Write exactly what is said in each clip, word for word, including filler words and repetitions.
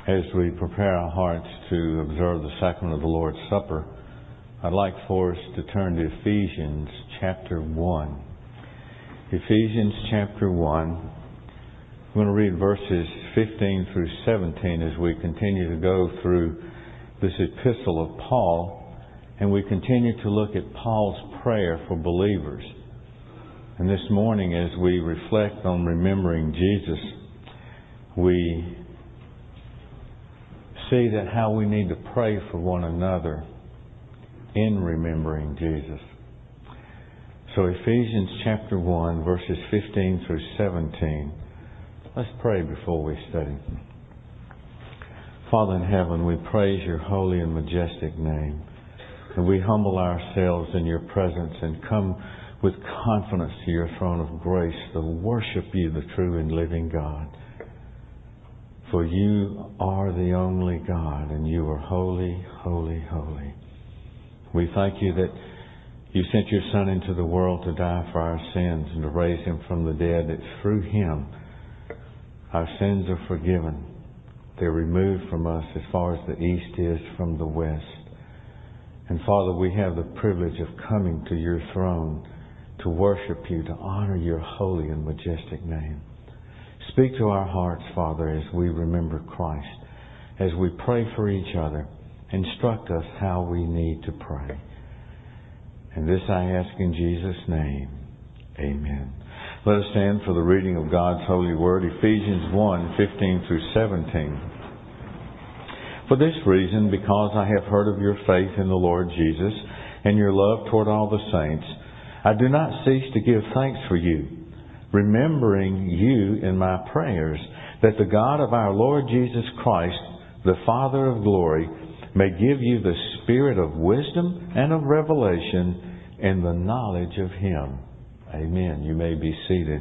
As we prepare our hearts to observe the sacrament of the Lord's Supper, I'd like for us to turn to Ephesians chapter one. Ephesians chapter one. I'm going to read verses fifteen through seventeen as we continue to go through this epistle of Paul, and we continue to look at Paul's prayer for believers. And this morning, as we reflect on remembering Jesus, we see that how we need to pray for one another in remembering Jesus. So Ephesians chapter one, verses fifteen through seventeen. Let's pray before we study. Father in heaven, we praise your holy and majestic name. And we humble ourselves in your presence and come with confidence to your throne of grace to worship you, the true and living God. For you are the only God, and you are holy, holy, holy. We thank you that you sent your Son into the world to die for our sins and to raise him from the dead, that through him our sins are forgiven. They're removed from us as far as the east is from the west. And Father, we have the privilege of coming to your throne to worship you, to honor your holy and majestic name. Speak to our hearts, Father, as we remember Christ, as we pray for each other. Instruct us how we need to pray. And this I ask in Jesus' name. Amen. Let us stand for the reading of God's holy word, Ephesians one, fifteen through seventeen. For this reason, because I have heard of your faith in the Lord Jesus and your love toward all the saints, I do not cease to give thanks for you, remembering you in my prayers, that the God of our Lord Jesus Christ, the Father of glory, may give you the spirit of wisdom and of revelation in the knowledge of him. Amen. You may be seated.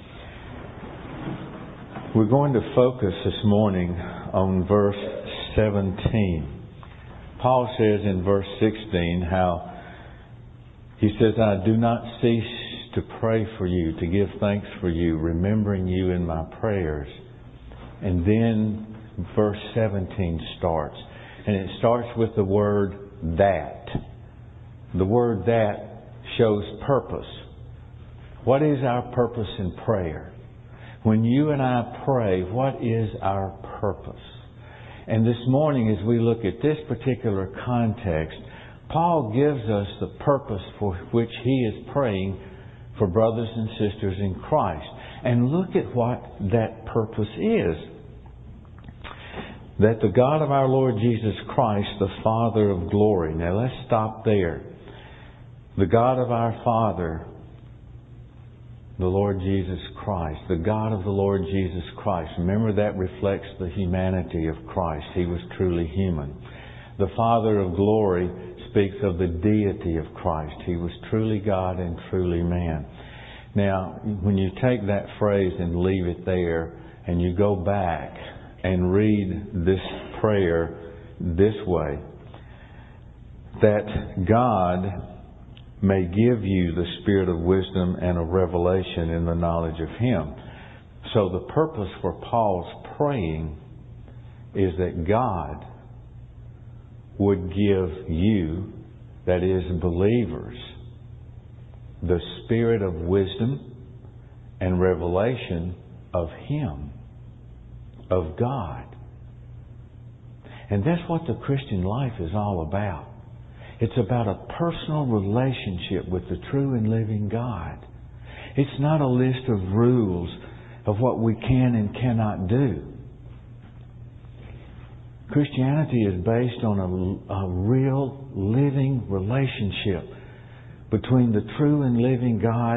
We're going to focus this morning on verse seventeen. Paul says in verse sixteen how he says, I do not cease to pray for you, to give thanks for you, remembering you in my prayers. And then verse seventeen starts. And it starts with the word that. The word that shows purpose. What is our purpose in prayer? When you and I pray, what is our purpose? And this morning, as we look at this particular context, Paul gives us the purpose for which he is praying for brothers and sisters in Christ. And look at what that purpose is. That the God of our Lord Jesus Christ, the Father of glory. Now let's stop there. The God of our Father, the Lord Jesus Christ, the God of the Lord Jesus Christ. Remember, that reflects the humanity of Christ. He was truly human. The Father of glory speaks of the deity of Christ. He was truly God and truly man. Now, when you take that phrase and leave it there, and you go back and read this prayer this way, that God may give you the spirit of wisdom and of revelation in the knowledge of him. So the purpose for Paul's praying is that God would give you, that is, believers, the spirit of wisdom and revelation of him, of God. And that's what the Christian life is all about. It's about a personal relationship with the true and living God. It's not a list of rules of what we can and cannot do. Christianity is based on a, a real living relationship between the true and living God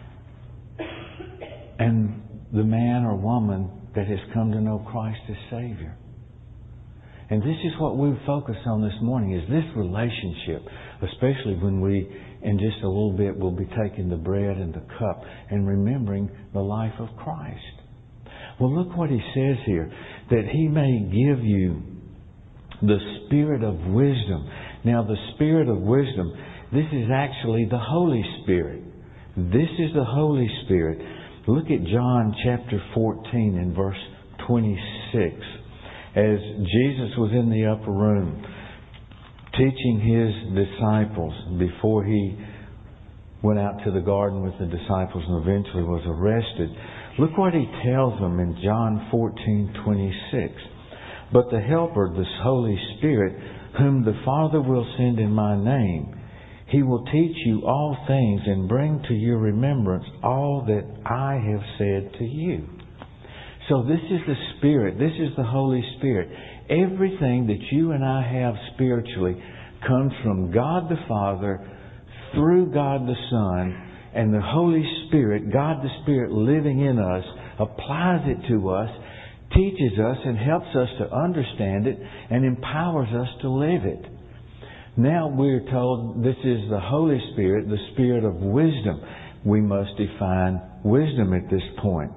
and the man or woman that has come to know Christ as Savior. And this is what we focus on this morning, is this relationship, especially when we, in just a little bit, will be taking the bread and the cup and remembering the life of Christ. Well, look what he says here, that he may give you the spirit of wisdom. Now, the spirit of wisdom, this is actually the Holy Spirit. This is the Holy Spirit. Look at John chapter fourteen and verse twenty-six. As Jesus was in the upper room teaching His disciples before He went out to the garden with the disciples and eventually was arrested, look what He tells them in John fourteen twenty-six. But the Helper, the Holy Spirit, whom the Father will send in my name, He will teach you all things and bring to your remembrance all that I have said to you. So this is the Spirit. This is the Holy Spirit. Everything that you and I have spiritually comes from God the Father, through God the Son, and the Holy Spirit, God the Spirit living in us, applies it to us, teaches us and helps us to understand it, and empowers us to live it. Now we're told this is the Holy Spirit, the Spirit of wisdom. We must define wisdom at this point.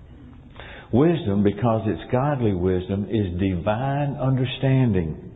Wisdom, because it's godly wisdom, is divine understanding.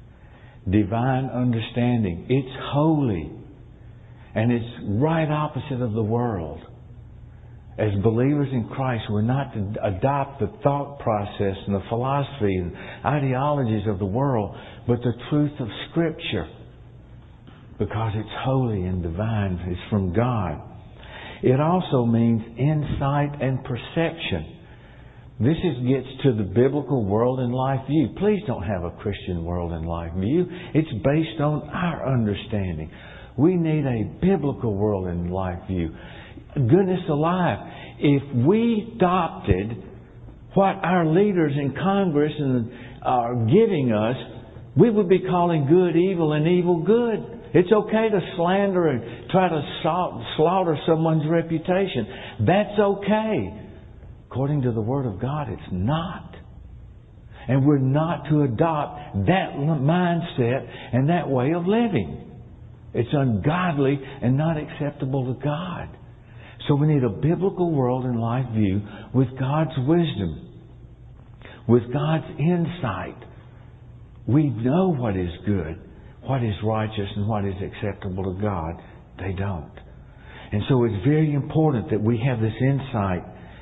Divine understanding. It's holy. And it's right opposite of the world. As believers in Christ, we're not to adopt the thought process and the philosophy and ideologies of the world, but the truth of Scripture. Because it's holy and divine. It's from God. It also means insight and perception. This is, gets to the biblical world and life view. Please don't have a Christian world and life view. It's based on our understanding. We need a biblical world and life view. Goodness alive, if we adopted what our leaders in Congress are giving us, we would be calling good evil and evil good. It's okay to slander and try to slaughter someone's reputation. That's okay. According to the Word of God, it's not. And we're not to adopt that mindset and that way of living. It's ungodly and not acceptable to God. So we need a biblical world and life view with God's wisdom, with God's insight. We know what is good, what is righteous, and what is acceptable to God. They don't. And so it's very important that we have this insight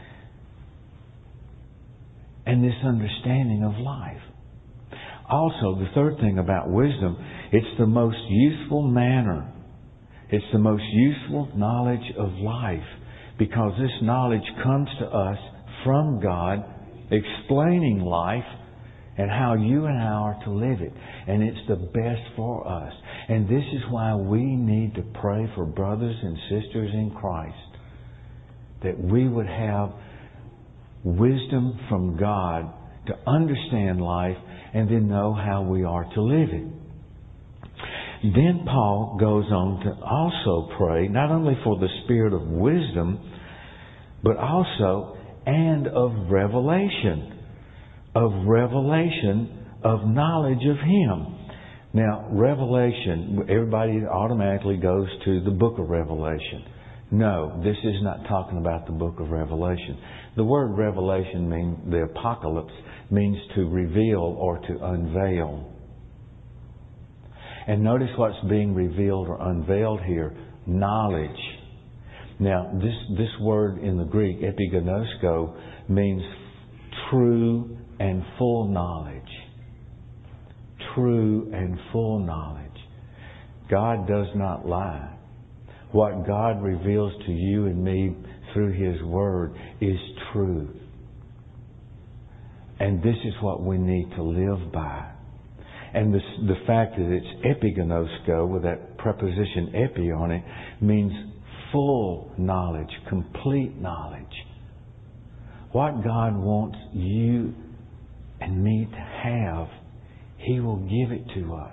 and this understanding of life. Also, the third thing about wisdom, it's the most useful manner. It's the most useful knowledge of life, because this knowledge comes to us from God, explaining life and how you and I are to live it. And it's the best for us. And this is why we need to pray for brothers and sisters in Christ, that we would have wisdom from God to understand life and then know how we are to live it. Then Paul goes on to also pray, not only for the spirit of wisdom, but also and of revelation. Of revelation, of knowledge of Him. Now, revelation, everybody automatically goes to the book of Revelation. No, this is not talking about the book of Revelation. The word revelation means, the apocalypse, means to reveal or to unveil. And notice what's being revealed or unveiled here. Knowledge. Now, this, this word in the Greek, epigenosko, means true and full knowledge. True and full knowledge. God does not lie. What God reveals to you and me through His Word is truth. And this is what we need to live by. And this, the fact that it's epigenosko, with that preposition epi on it, means full knowledge, complete knowledge. What God wants you and me to have, He will give it to us.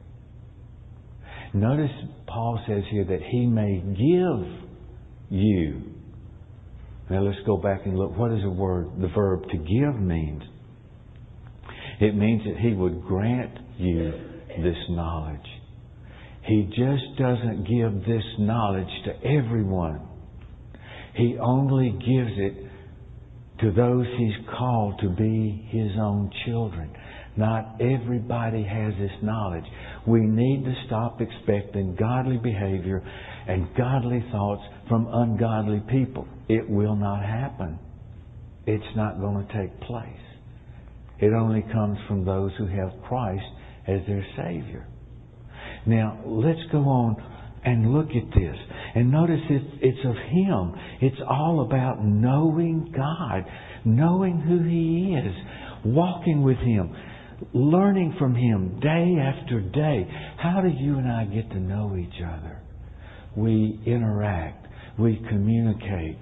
Notice Paul says here that He may give you. Now let's go back and look. What does the word, the verb to give means? It means that He would grant you this knowledge. He just doesn't give this knowledge to everyone. He only gives it to those He's called to be His own children. Not everybody has this knowledge. We need to stop expecting godly behavior and godly thoughts from ungodly people. It will not happen. It's not going to take place. It only comes from those who have Christ as their Savior. Now, let's go on and look at this. And notice it, it's of Him. It's all about knowing God, knowing who He is, walking with Him, learning from Him day after day. How do you and I get to know each other? We interact. We communicate.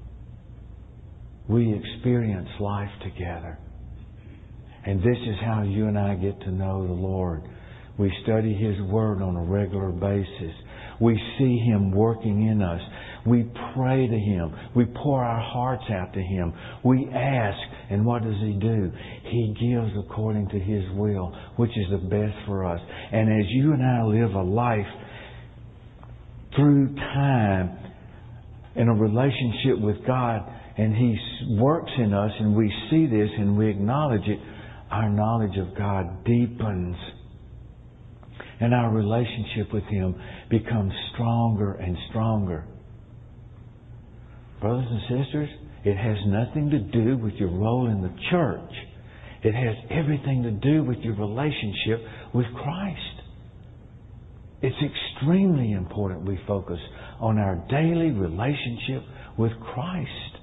We experience life together. And this is how you and I get to know the Lord. We study His Word on a regular basis. We see Him working in us. We pray to Him. We pour our hearts out to Him. We ask, and what does He do? He gives according to His will, which is the best for us. And as you and I live a life through time in a relationship with God, and He works in us, and we see this and we acknowledge it, our knowledge of God deepens. And our relationship with Him becomes stronger and stronger. Brothers and sisters, it has nothing to do with your role in the church. It has everything to do with your relationship with Christ. It's extremely important we focus on our daily relationship with Christ.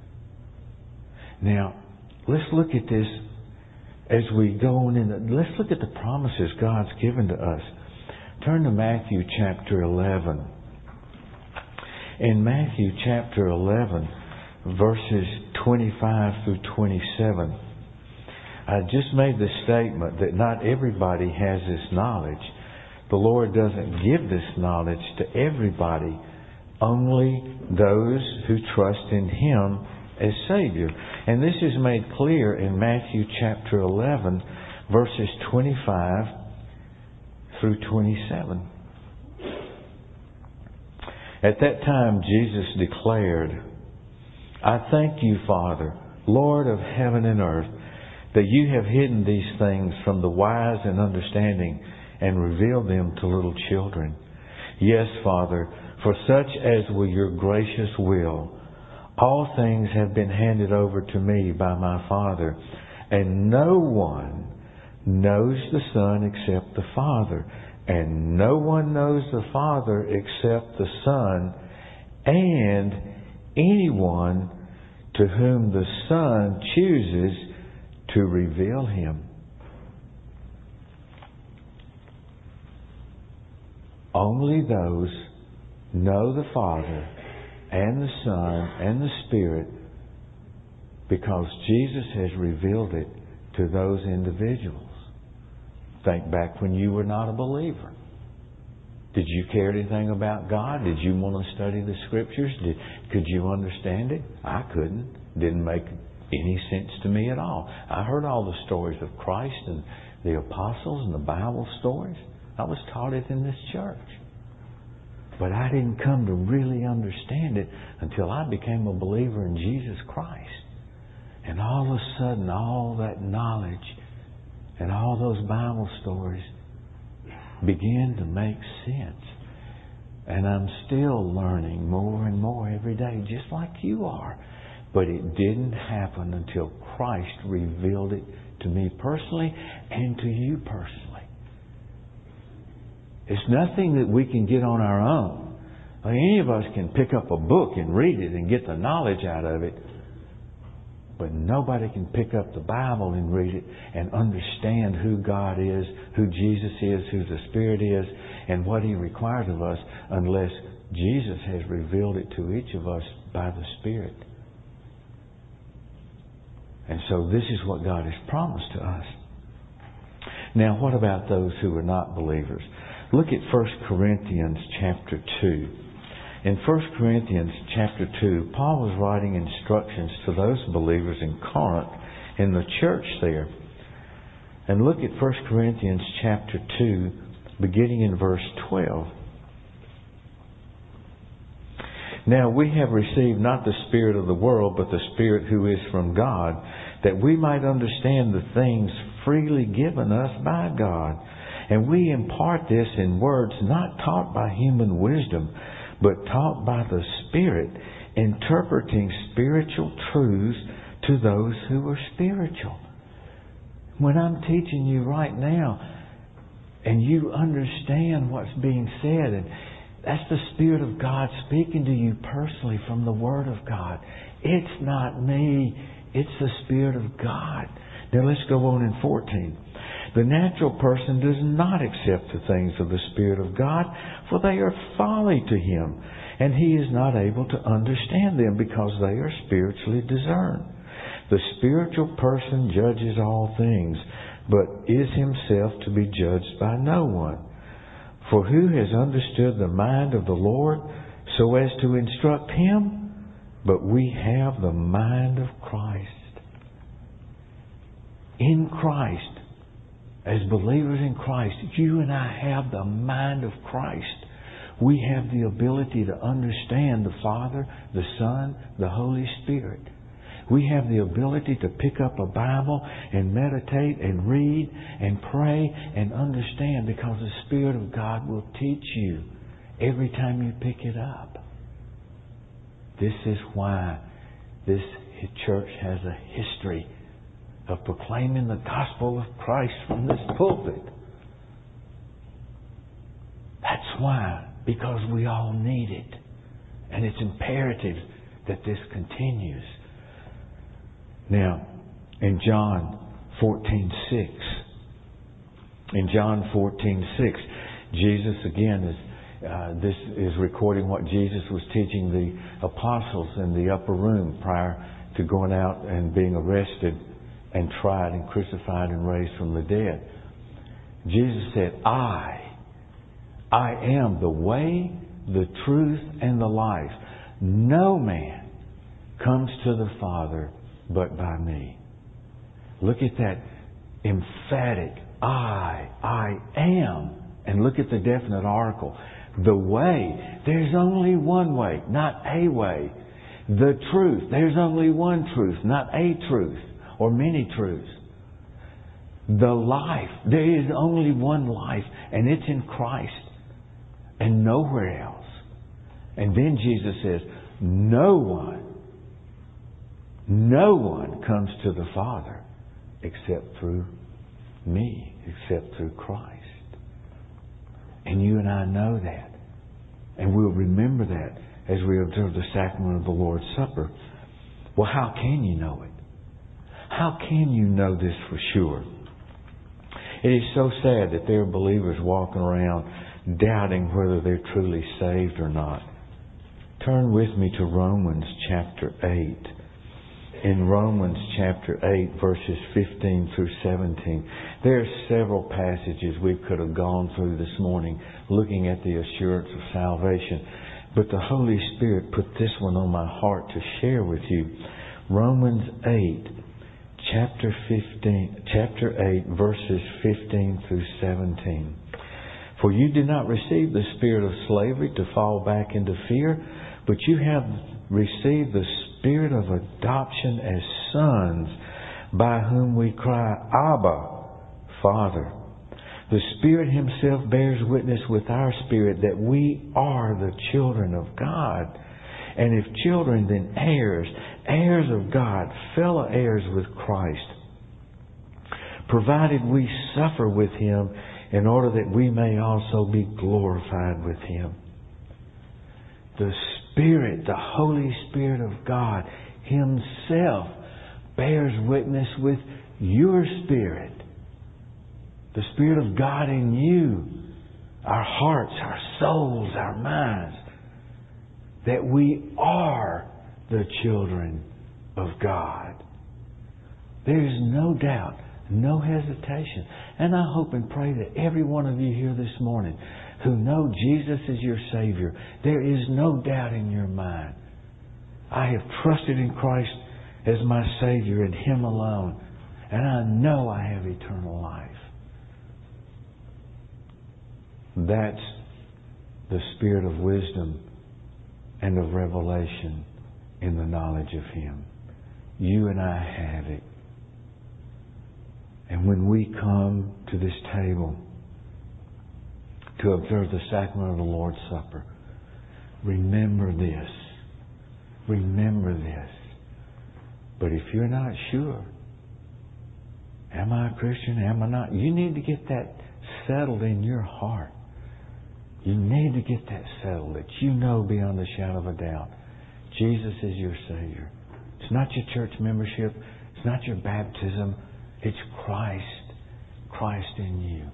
Now, let's look at this as we go on in. The, let's look at the promises God's given to us. Turn to Matthew chapter eleven. In Matthew chapter eleven, verses twenty-five through twenty-seven, I just made the statement that not everybody has this knowledge. The Lord doesn't give this knowledge to everybody, only those who trust in Him as Savior. And this is made clear in Matthew chapter eleven, verses twenty-five through twenty-seven. At that time, Jesus declared, I thank you, Father, Lord of heaven and earth, that you have hidden these things from the wise and understanding and revealed them to little children. Yes, Father, for such as were your gracious will. All things have been handed over to me by my Father, and no one knows the Son except the Father, and no one knows the Father except the Son, and anyone to whom the Son chooses to reveal Him. Only those know the Father and the Son and the Spirit, because Jesus has revealed it to those individuals. Think back when you were not a believer. Did you care anything about God? Did you want to study the Scriptures? Did, could you understand it? I couldn't. Didn't make any sense to me at all. I heard all the stories of Christ and the apostles and the Bible stories. I was taught it in this church. But I didn't come to really understand it until I became a believer in Jesus Christ. And all of a sudden, all that knowledge and all those Bible stories began to make sense. And I'm still learning more and more every day, just like you are. But it didn't happen until Christ revealed it to me personally and to you personally. It's nothing that we can get on our own. Any of us can pick up a book and read it and get the knowledge out of it. But nobody can pick up the Bible and read it and understand who God is, who Jesus is, who the Spirit is, and what He requires of us unless Jesus has revealed it to each of us by the Spirit. And so this is what God has promised to us. Now, what about those who are not believers? Look at First Corinthians chapter two. In First Corinthians chapter two, Paul was writing instructions to those believers in Corinth, in the church there. And look at First Corinthians chapter two, beginning in verse twelve. Now we have received not the spirit of the world, but the Spirit who is from God, that we might understand the things freely given us by God. And we impart this in words not taught by human wisdom, but taught by the Spirit, interpreting spiritual truths to those who are spiritual. When I'm teaching you right now and you understand what's being said, and that's the Spirit of God speaking to you personally from the Word of God. It's not me. It's the Spirit of God. Now let's go on in fourteen. The natural person does not accept the things of the Spirit of God, for they are folly to him, and he is not able to understand them because they are spiritually discerned. The spiritual person judges all things, but is himself to be judged by no one. For who has understood the mind of the Lord so as to instruct him? But we have the mind of Christ. In Christ, as believers in Christ, you and I have the mind of Christ. We have the ability to understand the Father, the Son, the Holy Spirit. We have the ability to pick up a Bible and meditate and read and pray and understand, because the Spirit of God will teach you every time you pick it up. This is why this church has a history of proclaiming the gospel of Christ from this pulpit. That's why, because we all need it. And it's imperative that this continues. Now, in John fourteen six, in John fourteen six, Jesus again is uh, this is recording what Jesus was teaching the apostles in the upper room prior to going out and being arrested and tried and crucified and raised from the dead. Jesus said, I, I am the way, the truth, and the life. No man comes to the Father but by me. Look at that emphatic I, I am. And look at the definite article. The way. There's only one way, not a way. The truth. There's only one truth, not a truth or many truths. The life. There is only one life, and it's in Christ and nowhere else. And then Jesus says, no one, no one comes to the Father except through me, except through Christ. And you and I know that. And we'll remember that as we observe the sacrament of the Lord's Supper. Well, how can you know it? How can you know this for sure? It is so sad that there are believers walking around doubting whether they're truly saved or not. Turn with me to Romans chapter eight. In Romans chapter eight, verses fifteen through seventeen, there are several passages we could have gone through this morning looking at the assurance of salvation. But the Holy Spirit put this one on my heart to share with you. Romans eight, chapter fifteen, chapter eight, verses fifteen through seventeen. For you did not receive the spirit of slavery to fall back into fear, but you have received the spirit of adoption as sons, by whom we cry, Abba, Father. The Spirit Himself bears witness with our spirit that we are the children of God. And if children, then heirs, heirs of God, fellow heirs with Christ, provided we suffer with Him, in order that we may also be glorified with Him. The Spirit, the Holy Spirit of God Himself bears witness with your spirit. The Spirit of God in you, our hearts, our souls, our minds, that we are the children of God. There is no doubt, no hesitation. And I hope and pray that every one of you here this morning who know Jesus is your Savior, there is no doubt in your mind. I have trusted in Christ as my Savior and Him alone, and I know I have eternal life. That's the spirit of wisdom and of revelation in the knowledge of Him. You and I have it. And when we come to this table to observe the sacrament of the Lord's Supper, remember this. Remember this. But if you're not sure, Am I a Christian? Am I not? You need to get that settled in your heart. You need to get that settled, that you know beyond a shadow of a doubt, Jesus is your Savior. It's not your church membership. It's not your baptism. It's Christ. Christ in you.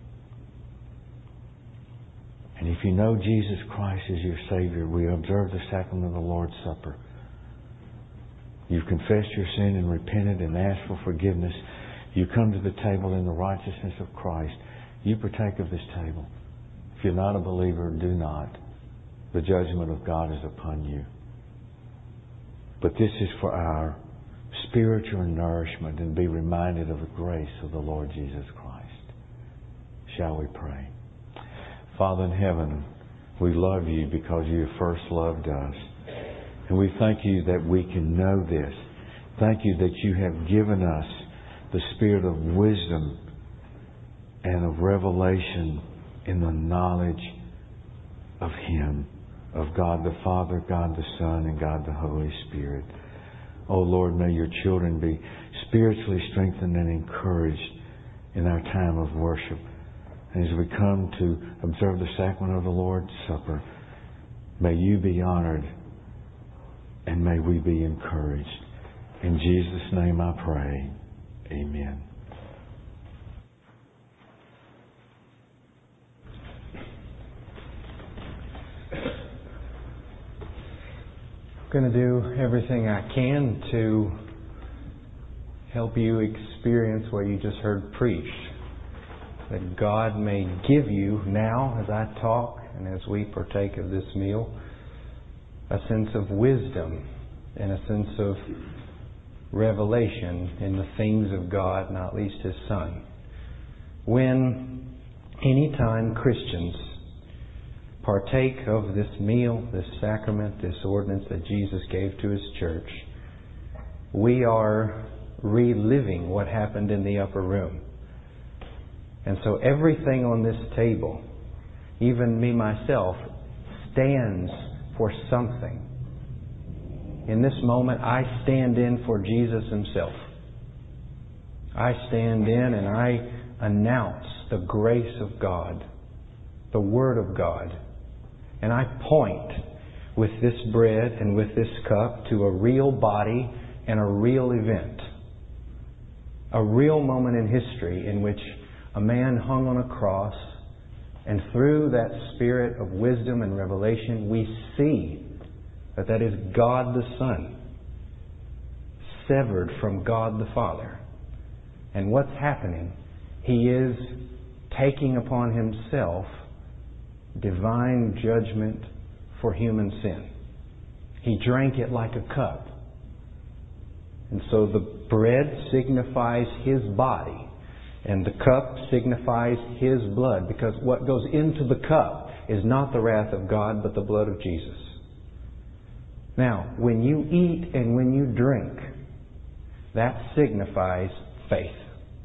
And if you know Jesus Christ is your Savior, we observe the sacrament of the Lord's Supper. You've confessed your sin and repented and asked for forgiveness. You come to the table in the righteousness of Christ. You partake of this table. If you're not a believer, do not. The judgment of God is upon you. But this is for our spiritual nourishment and be reminded of the grace of the Lord Jesus Christ. Shall we pray? Father in heaven, we love you because you first loved us. And we thank you that we can know this. Thank you that you have given us the spirit of wisdom and of revelation in the knowledge of Him, of God the Father, God the Son, and God the Holy Spirit. Oh Lord, may your children be spiritually strengthened and encouraged in our time of worship. And as we come to observe the sacrament of the Lord's Supper, may you be honored and may we be encouraged. In Jesus' name I pray. Amen. I'm going to do everything I can to help you experience what you just heard preached. That God may give you now, as I talk and as we partake of this meal, a sense of wisdom and a sense of revelation in the things of God, not least His Son. When any time Christians partake of this meal, this sacrament, this ordinance that Jesus gave to His church, we are reliving what happened in the upper room. And so everything on this table, even me myself, stands for something. In this moment, I stand in for Jesus Himself. I stand in and I announce the grace of God, the Word of God. And I point with this bread and with this cup to a real body and a real event. A real moment in history in which a man hung on a cross, and through that spirit of wisdom and revelation, we see that that is God the Son, severed from God the Father. And what's happening? He is taking upon Himself divine judgment for human sin. He drank it like a cup. And so the bread signifies His body, and the cup signifies His blood, because what goes into the cup is not the wrath of God, but the blood of Jesus. Now, when you eat and when you drink, that signifies faith.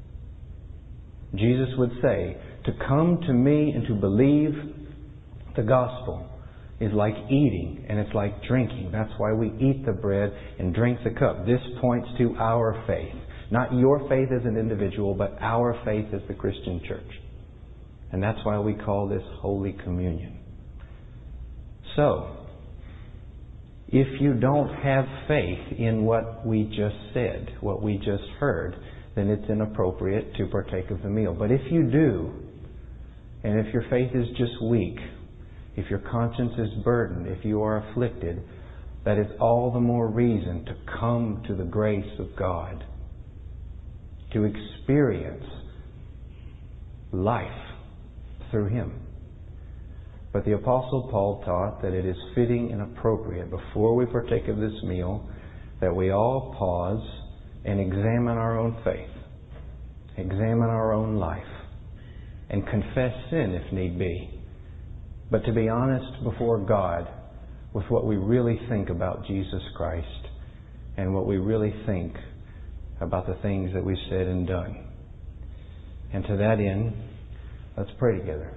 Jesus would say, to come to me and to believe the gospel is like eating and it's like drinking. That's why we eat the bread and drink the cup. This points to our faith. Not your faith as an individual, but our faith as the Christian church. And that's why we call this Holy Communion. So, if you don't have faith in what we just said, what we just heard, then it's inappropriate to partake of the meal. But if you do, and if your faith is just weak, if your conscience is burdened, if you are afflicted, that is all the more reason to come to the grace of God, to experience life through Him. But the Apostle Paul taught that it is fitting and appropriate before we partake of this meal that we all pause and examine our own faith, examine our own life, and confess sin if need be. But to be honest before God with what we really think about Jesus Christ and what we really think about the things that we've said and done. And to that end, let's pray together.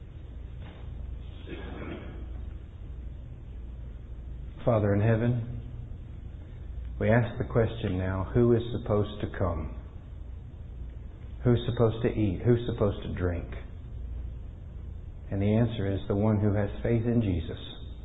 Father in heaven, we ask the question now, who is supposed to come? Who's supposed to eat? Who's supposed to drink? And the answer is the one who has faith in Jesus.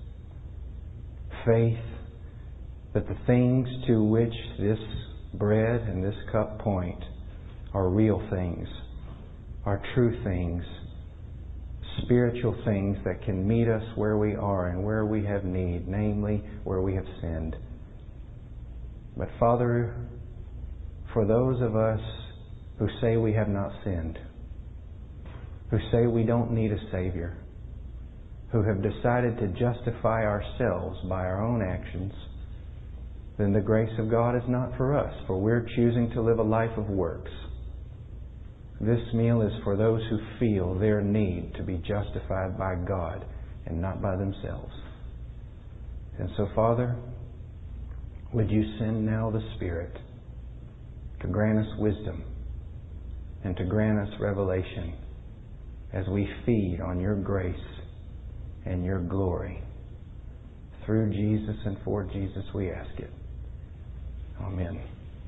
Faith that the things to which this bread and this cup point are real things, are true things, spiritual things that can meet us where we are and where we have need, namely where we have sinned. But Father, for those of us who say we have not sinned, who say we don't need a Savior, who have decided to justify ourselves by our own actions, then the grace of God is not for us, for we're choosing to live a life of works. This meal is for those who feel their need to be justified by God and not by themselves. And so, Father, would you send now the Spirit to grant us wisdom and to grant us revelation as we feed on your grace and your glory. Through Jesus and for Jesus we ask it. Amen.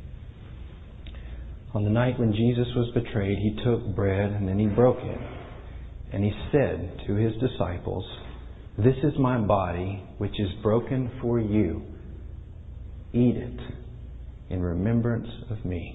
On the night when Jesus was betrayed, He took bread and then He broke it. And He said to His disciples, "This is my body, which is broken for you. Eat it in remembrance of me."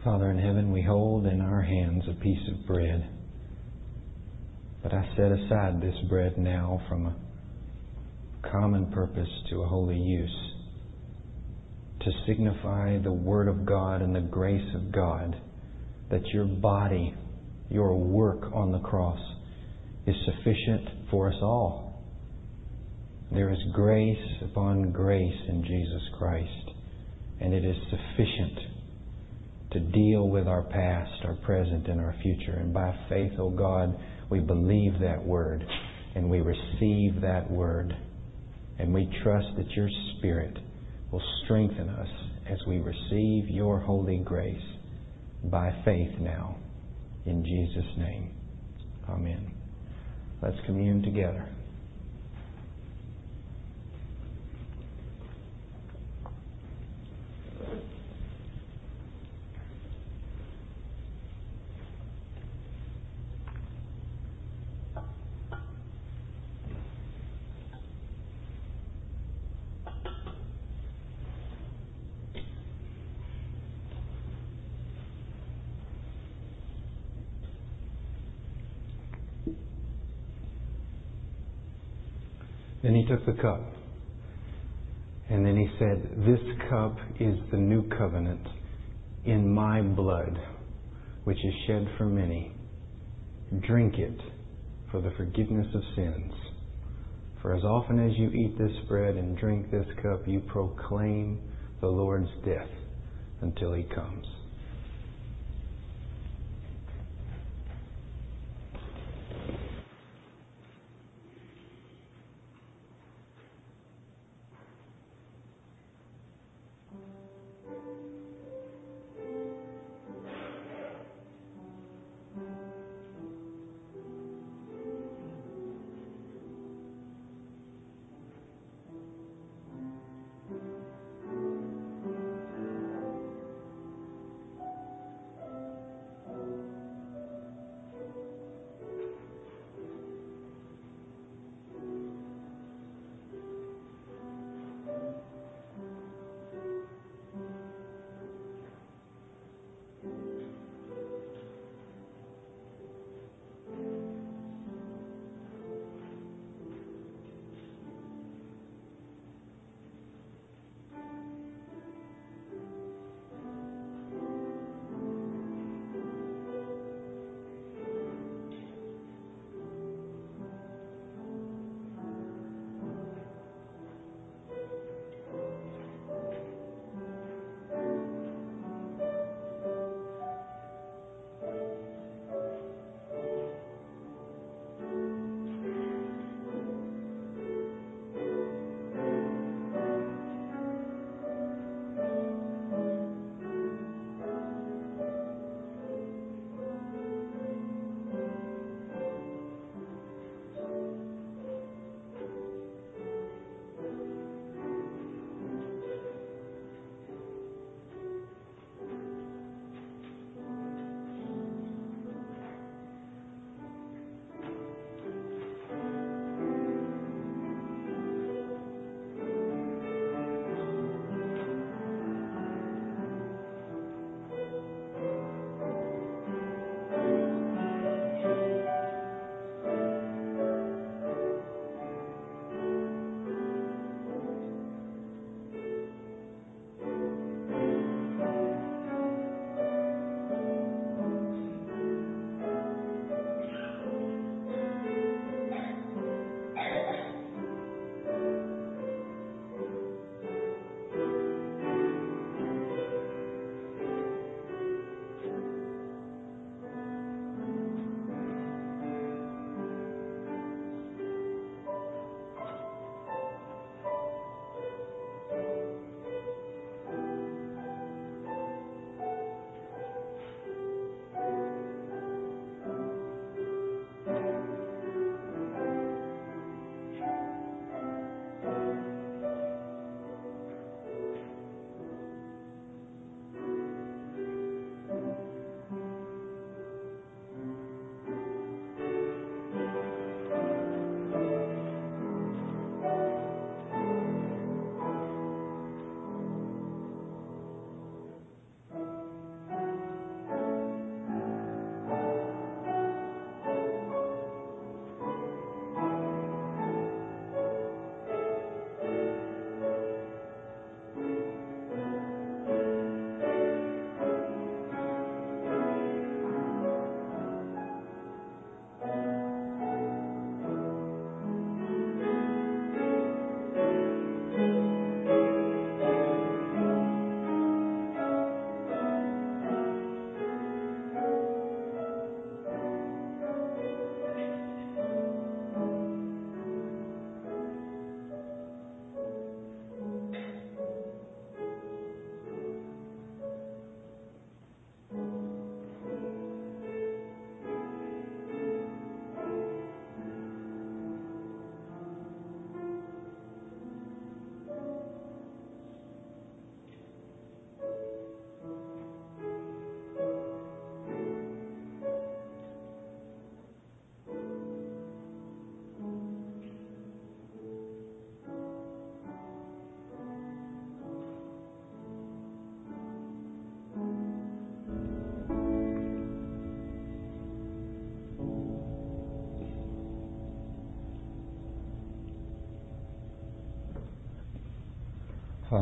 Father in heaven, we hold in our hands a piece of bread. But I set aside this bread now from a common purpose to a holy use, to signify the Word of God and the grace of God, that your body, your work on the cross, is sufficient for us all. There is grace upon grace in Jesus Christ, and it is sufficient to deal with our past, our present, and our future. And by faith, O God, we believe that Word, and we receive that Word, and we trust that your Spirit will strengthen us as we receive your holy grace by faith now. In Jesus' name, amen. Let's commune together. Then he took the cup, and then he said, "This cup is the new covenant in my blood, which is shed for many. Drink it for the forgiveness of sins. For as often as you eat this bread and drink this cup, you proclaim the Lord's death until He comes."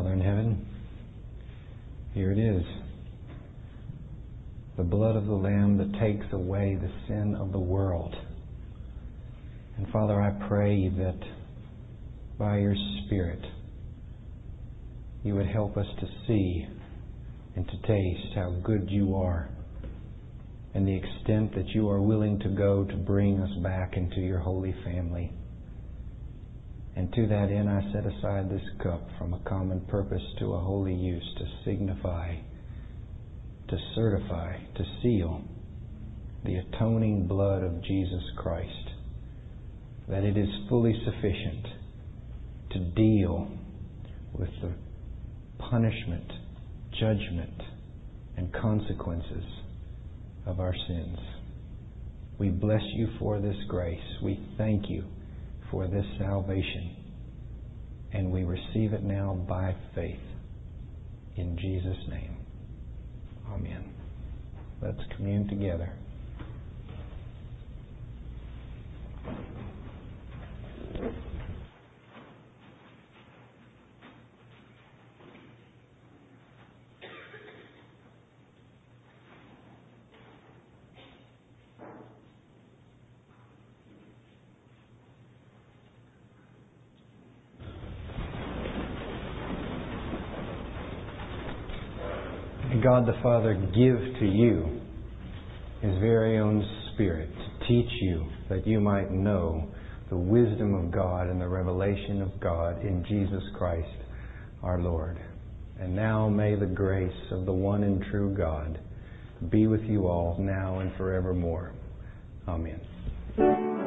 Father in heaven, here it is. The blood of the Lamb that takes away the sin of the world. And Father, I pray that by your Spirit, you would help us to see and to taste how good you are and the extent that you are willing to go to bring us back into your holy family. And to that end, I set aside this cup from a common purpose to a holy use to signify, to certify, to seal the atoning blood of Jesus Christ, that it is fully sufficient to deal with the punishment, judgment, and consequences of our sins. We bless you for this grace. We thank you for this salvation. And we receive it now by faith. In Jesus' name. Amen. Let's commune together. God the Father give to you His very own Spirit to teach you that you might know the wisdom of God and the revelation of God in Jesus Christ our Lord. And now may the grace of the one and true God be with you all now and forevermore. Amen.